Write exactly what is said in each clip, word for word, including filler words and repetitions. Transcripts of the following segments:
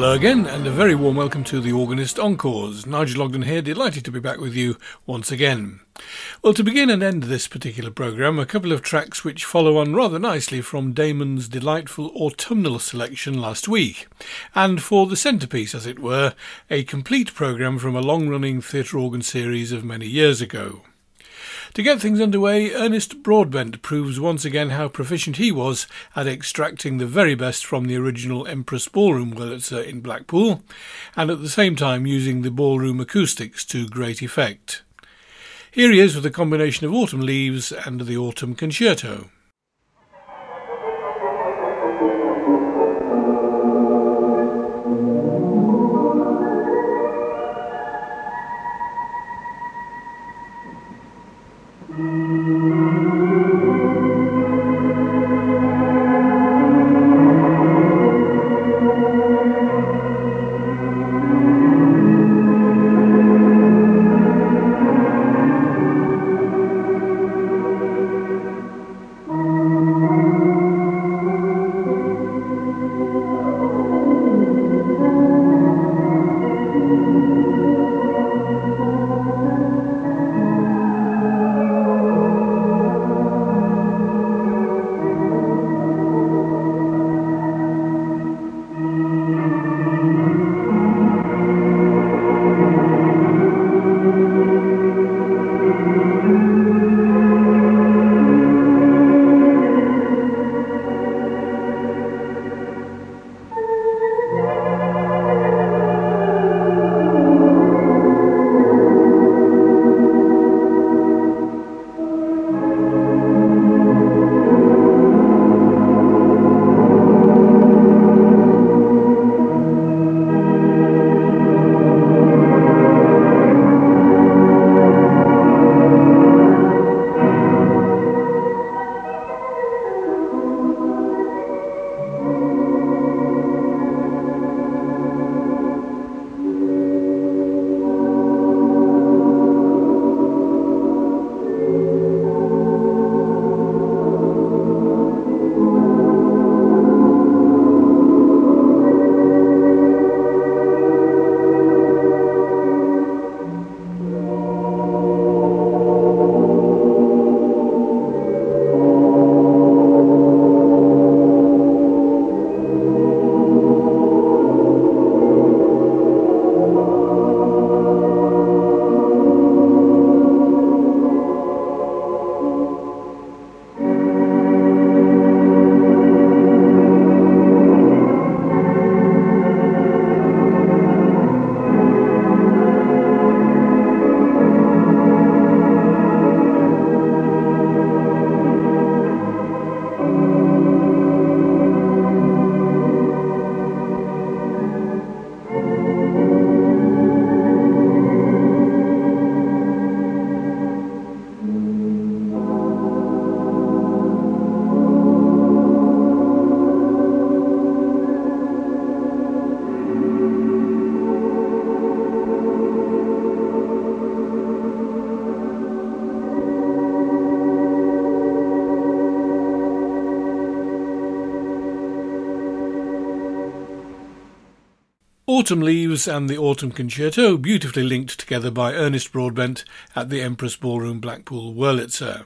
Hello again, and a very warm welcome to the Organist Encores. Nigel Ogden here, delighted to be back with you once again. Well, to begin and end this particular programme, a couple of tracks which follow on rather nicely from Damon's delightful autumnal selection last week. And for the centrepiece, as it were, a complete programme from a long-running theatre organ series of many years ago. To get things underway, Ernest Broadbent proves once again how proficient he was at extracting the very best from the original Empress Ballroom Wurlitzer in Blackpool, and at the same time using the ballroom acoustics to great effect. Here he is with a combination of Autumn Leaves and the Autumn Concerto. Autumn Leaves and the Autumn Concerto, beautifully linked together by Ernest Broadbent at the Empress Ballroom Blackpool Wurlitzer.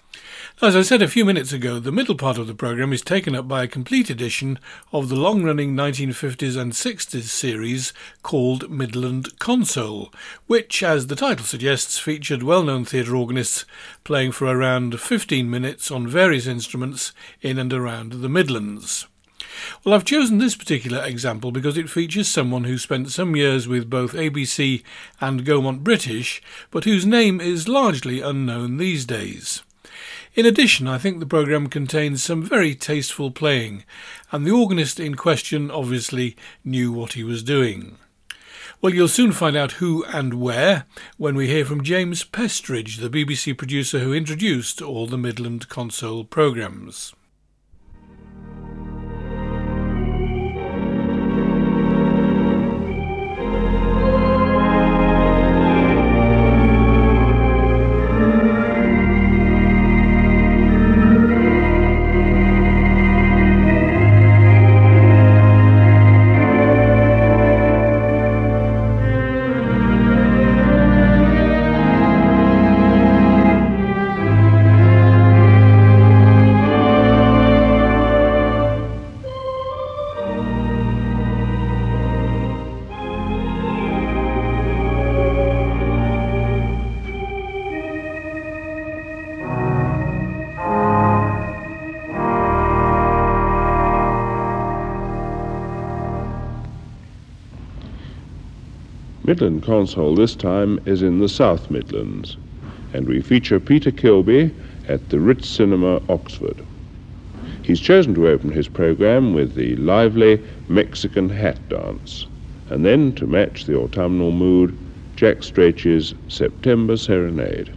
As I said a few minutes ago, the middle part of the programme is taken up by a complete edition of the long-running nineteen fifties and sixties series called Midland Console, which, as the title suggests, featured well-known theatre organists playing for around fifteen minutes on various instruments in and around the Midlands. Well, I've chosen this particular example because it features someone who spent some years with both A B C and Gaumont British, but whose name is largely unknown these days. In addition, I think the programme contains some very tasteful playing, and the organist in question obviously knew what he was doing. Well, you'll soon find out who and where when we hear from James Pestridge, the B B C producer who introduced all the Midland Console programmes. Midland Console this time is in the South Midlands, and we feature Peter Kilby at the Ritz Cinema, Oxford. He's chosen to open his programme with the lively Mexican hat dance, and then, to match the autumnal mood, Jack Strachey's September Serenade.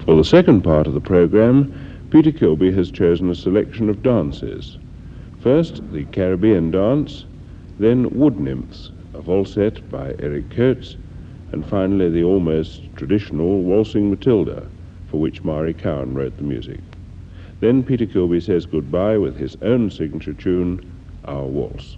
For the second part of the programme, Peter Kilby has chosen a selection of dances. First, the Caribbean dance, then Wood Nymphs, a valsette by Eric Coates, and finally the almost traditional Waltzing Matilda, for which Maury Cowan wrote the music. Then Peter Kilby says goodbye with his own signature tune, Our Waltz.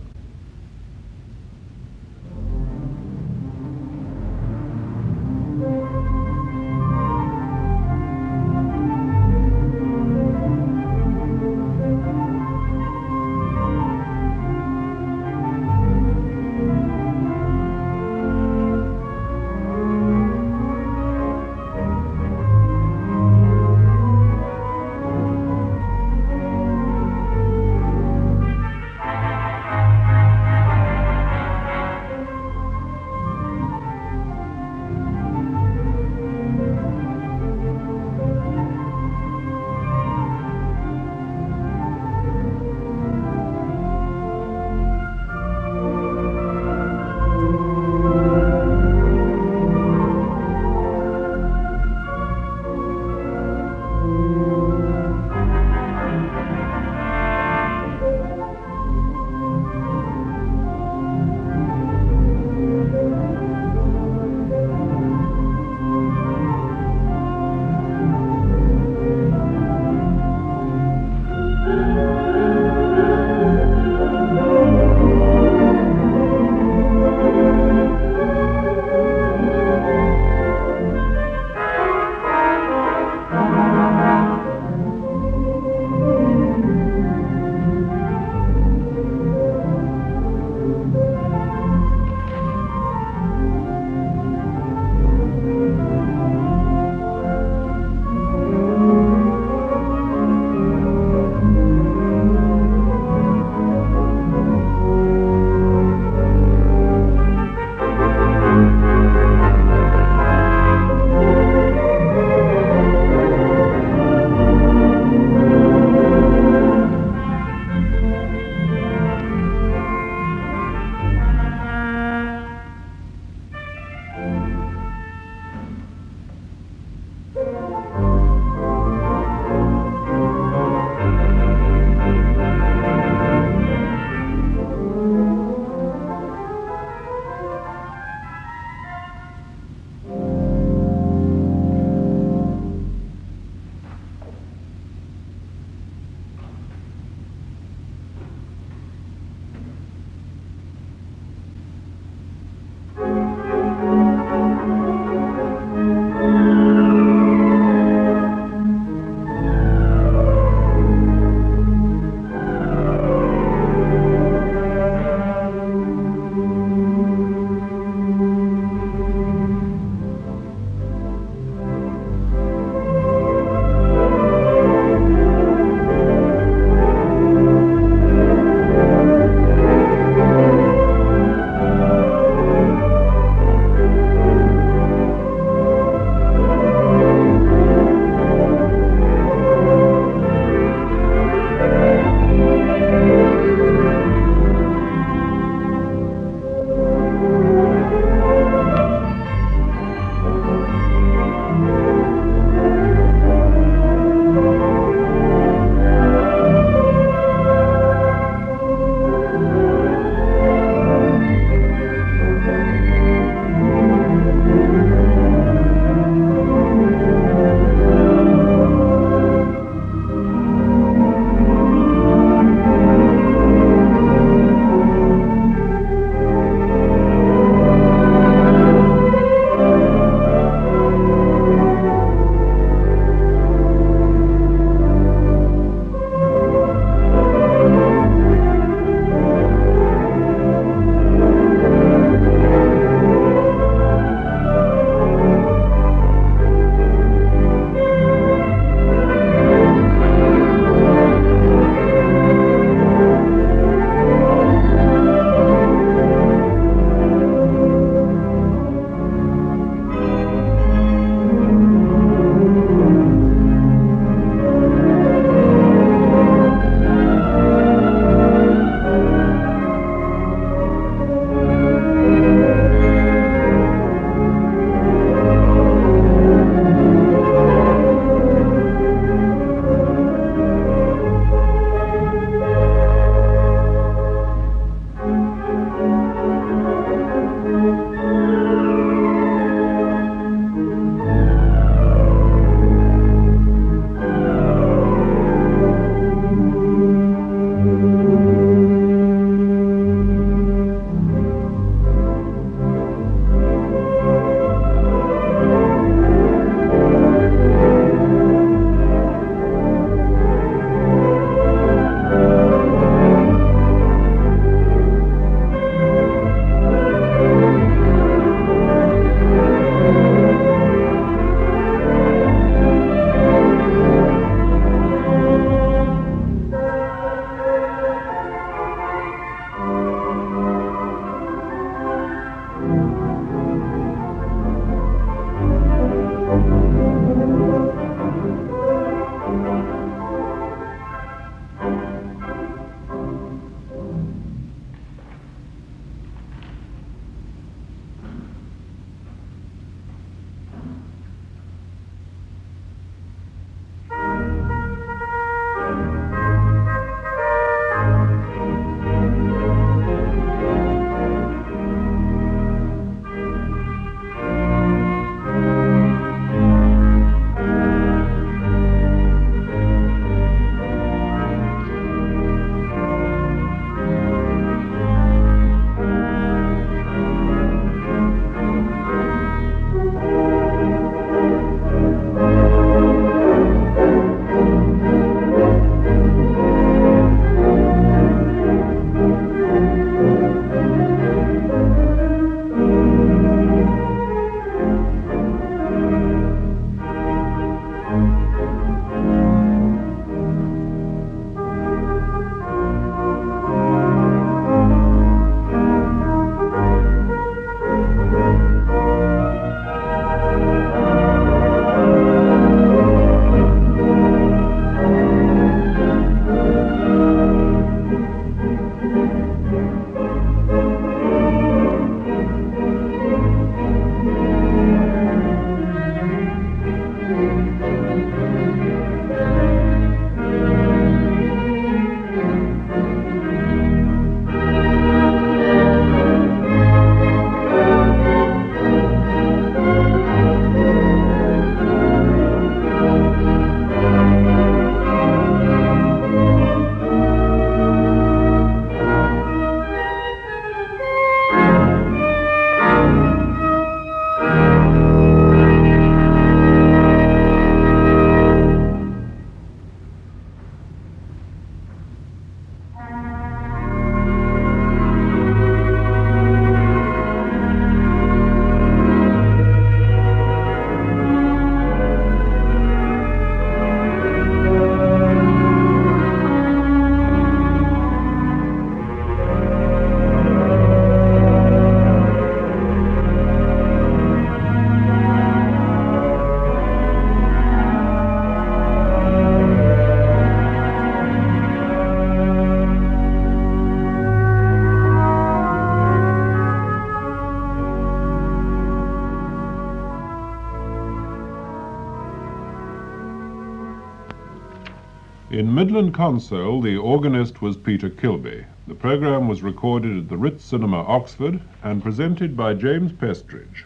In Midland Console, the organist was Peter Kilby. The programme was recorded at the Ritz Cinema, Oxford, and presented by James Pestridge.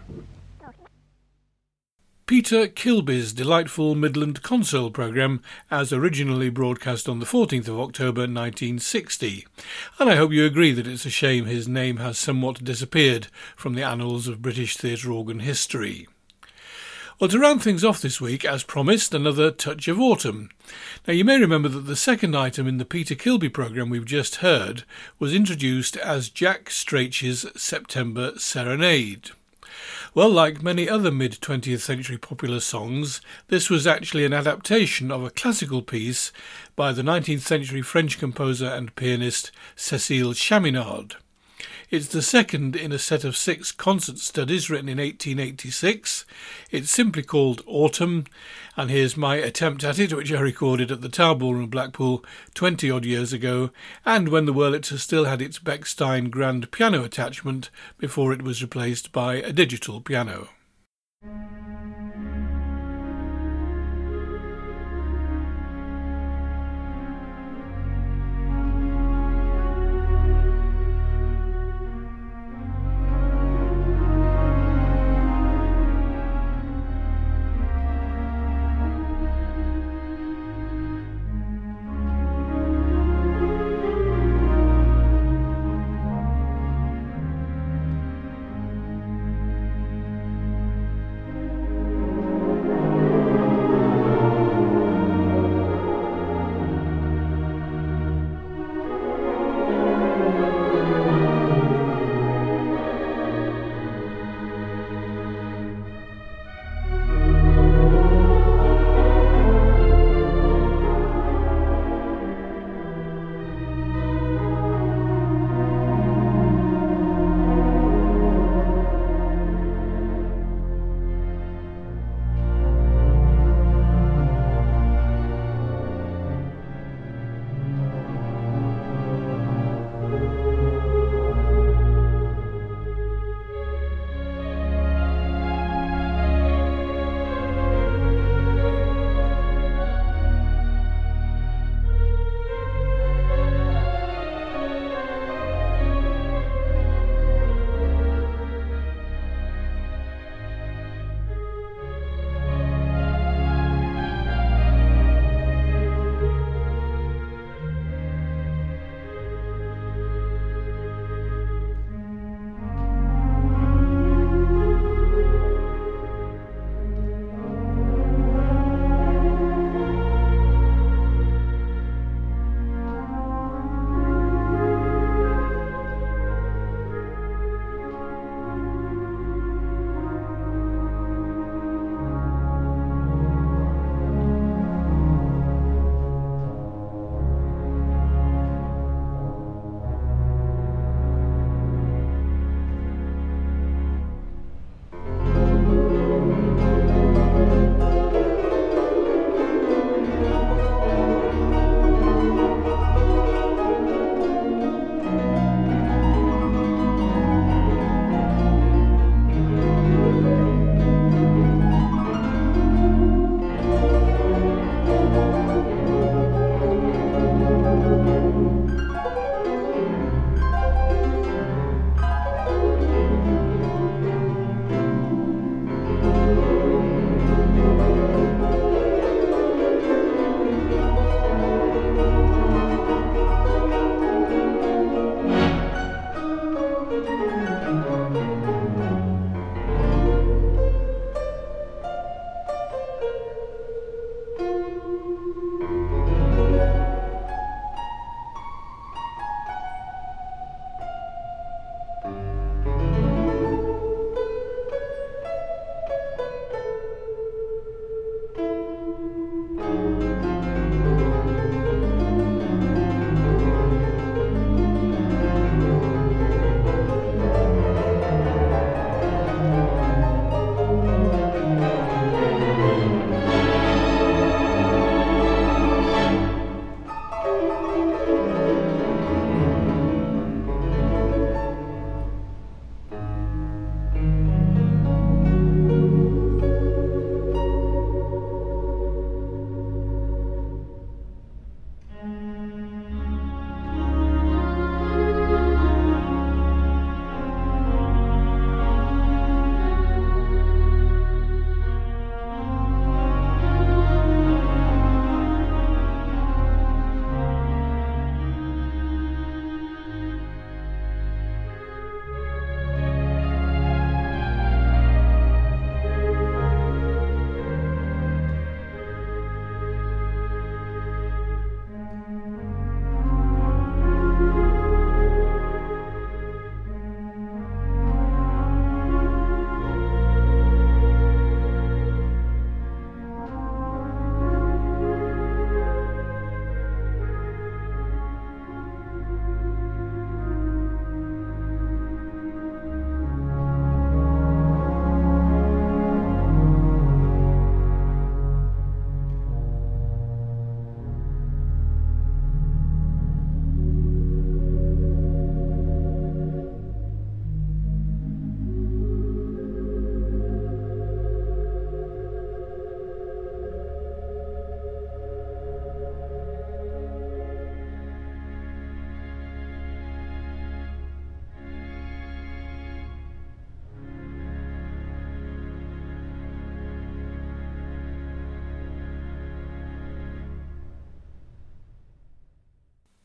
Peter Kilby's delightful Midland Console programme, as originally broadcast on the fourteenth of October nineteen sixty, and I hope you agree that it's a shame his name has somewhat disappeared from the annals of British theatre organ history. Well, to round things off this week, as promised, another touch of autumn. Now, you may remember that the second item in the Peter Kilby programme we've just heard was introduced as Jack Strachey's September Serenade. Well, like many other mid-twentieth century popular songs, this was actually an adaptation of a classical piece by the nineteenth century French composer and pianist Cécile Chaminade. It's the second in a set of six concert studies written in eighteen eighty-six. It's simply called Autumn, and here's my attempt at it, which I recorded at the Tower Ballroom, Blackpool, twenty-odd years ago, and when the Wurlitzer still had its Bechstein grand piano attachment before it was replaced by a digital piano.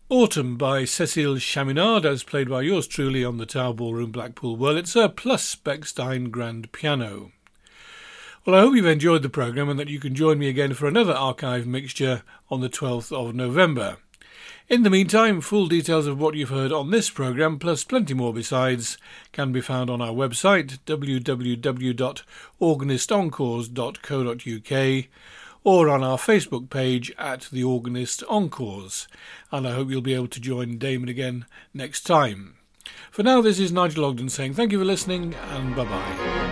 Autumn by Cecile Chaminade, as played by yours truly on the Tower Ballroom Blackpool Wurlitzer, plus Bechstein Grand Piano. Well, I hope you've enjoyed the programme and that you can join me again for another archive mixture on the twelfth of November. In the meantime, full details of what you've heard on this programme, plus plenty more besides, can be found on our website, w w w dot organist encores dot co dot u k, or on our Facebook page at The Organist Encores, and I hope you'll be able to join Damon again next time. For now, this is Nigel Ogden saying thank you for listening, and bye-bye.